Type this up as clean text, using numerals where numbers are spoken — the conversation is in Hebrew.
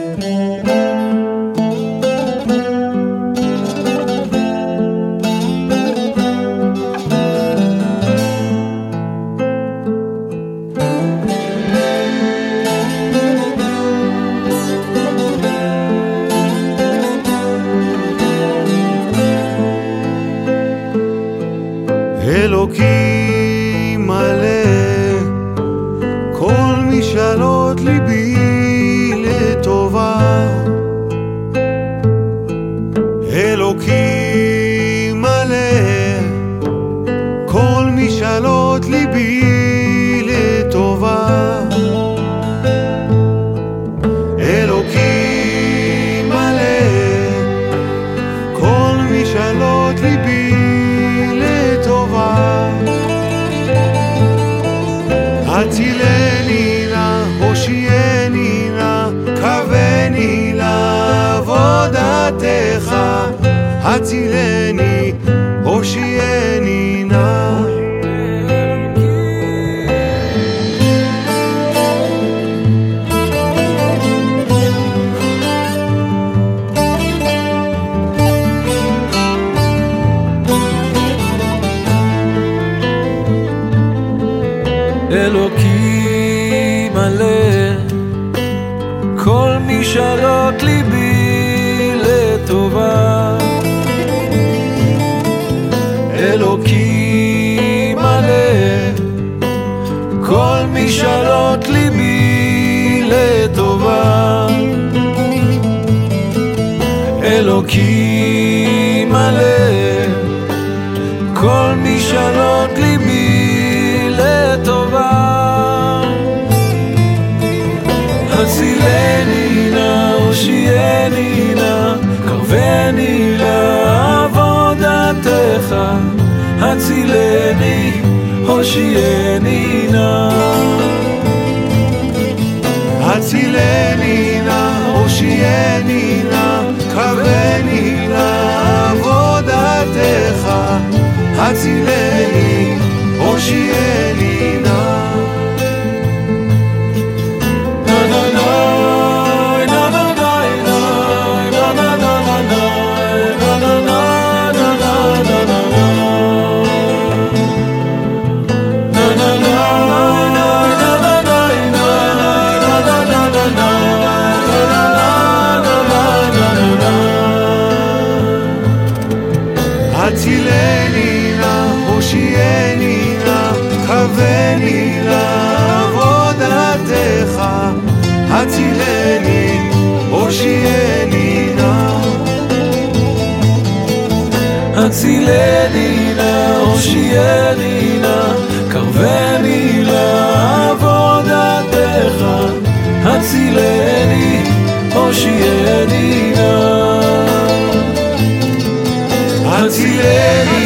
אלוקים מלא כל משאלות ליבי לטובה. אלוקים מלא כל משאלות ליבי לטובה. אלוקים מלא כל משאלות ליבי לטובה. הצילני נא, הושיעני נא, קווני לעבודתך. הצילני, הושיעני נא. אלוקים מלא כל משאלות ליבי לטובה. אלוקים מלא כל משאלות ליבי לטובה. אלוקים מלא כל משאלות ליבי לטובה. הצילני נא, הושיעני נא, קרבני לעבודתך. הצילני, הושיעני נא. הצילני נא, הושיעני נא, קרבני לעבודתך. הצילני, הושיעני נא. הצילני נא, הושיעני נא, קרבני לעבודתך. הצילני, הושיעני נא. הצילני נא, הושיעני נא, קרבני לעבודתך. הצילני, הושיעני נא. הצילני